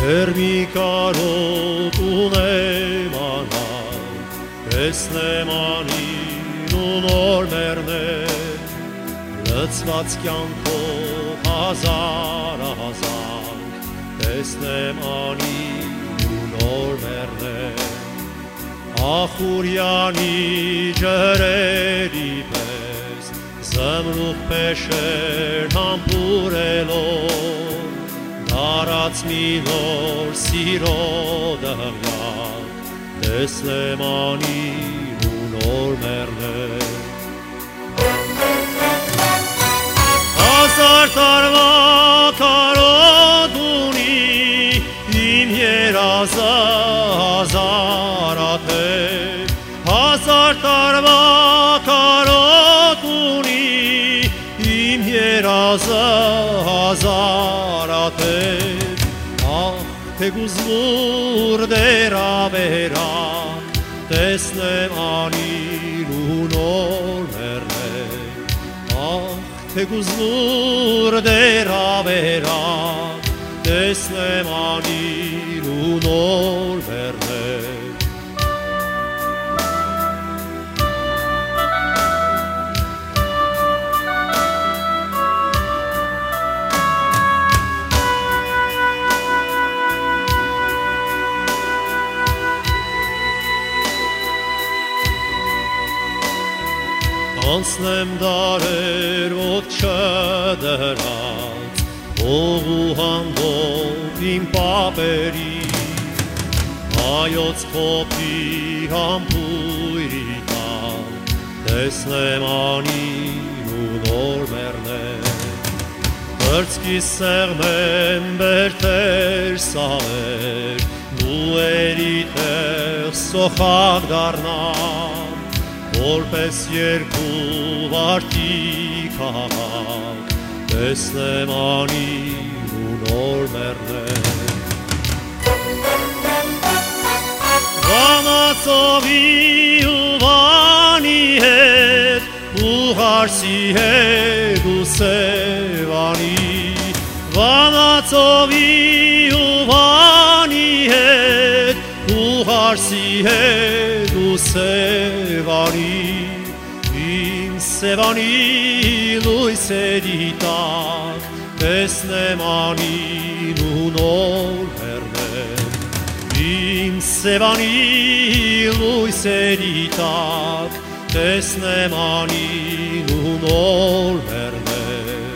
մի կարոտ ունեմ անալ, տեսնեմ անին ու նոր մեռնել, լցված կյանքով հազար ազանք, տեսնեմ անին ու նոր մեռնել, ախուրյանի ջրերի պես, զմրուխ փեշեր համբուրելով, դարած մի նոր սիրո դղյակ, տեսնեմ անին ու նոր մեռնել, հազար տարվա կարոտ ունի իմ երազը հազարաթև, հազար տարվա կարոտ ունի իմ երազը հազարաթև, ախ թե գուզմուր դերավերակ, տեսնեմ անին ու նոր մեռնել, ախ թե գուզմուր դերավերակ, տեսնեմ անին ու նոր մեռնել, անցնեմ դարեր ոտ չդրած, ող ու հանդով իմ պապերի, հայոց փոփի համբույրի տակ, տեսնեմ անին ու նոր մեռնել, բրծքի սեղմեմ բերտեր սավեր, նուերի տեղ սոխակ դառնամ, որպես երկու վարդի քաղաք, տեսնեմ անին ու նոր մեռնել, վանածովի ու վանի հետ, ու հարսի հետ ու սևանի, վանածովի ու վանի հետ, ու հարսի հետ ու սևանի, իմ սևանի լույսերի տակ, տեսնեմ անին ու նոր մեռնել, իմ սևանի լույսերի տակ, տեսնեմ անին ու նոր մեռնել,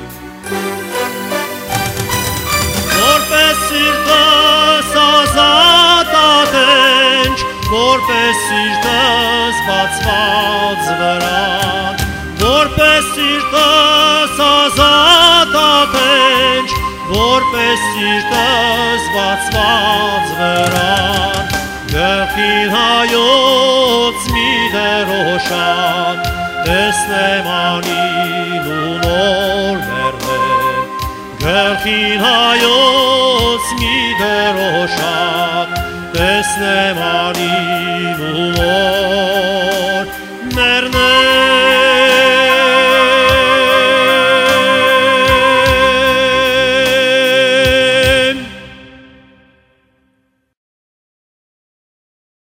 որպես սիրտս ազատ ատենչ, որպես սիրտս բացված վրան, որպես սիրտս ազատ ատենչ, որպես սիրտս բացված վրան, գլխին հայոց մի դրոշակ, տեսնեմ անին ու նոր մեռնել, գլխին հայոց մի դրոշակ, տեսնեմ անին